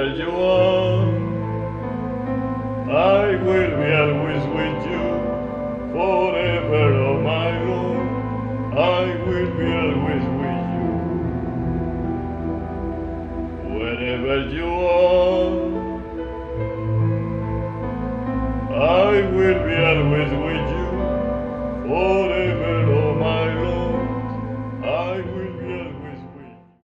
wherever you are, I will be always with you, forever, oh my Lord, I will be always with you. Wherever you are, I will be always with you, forever.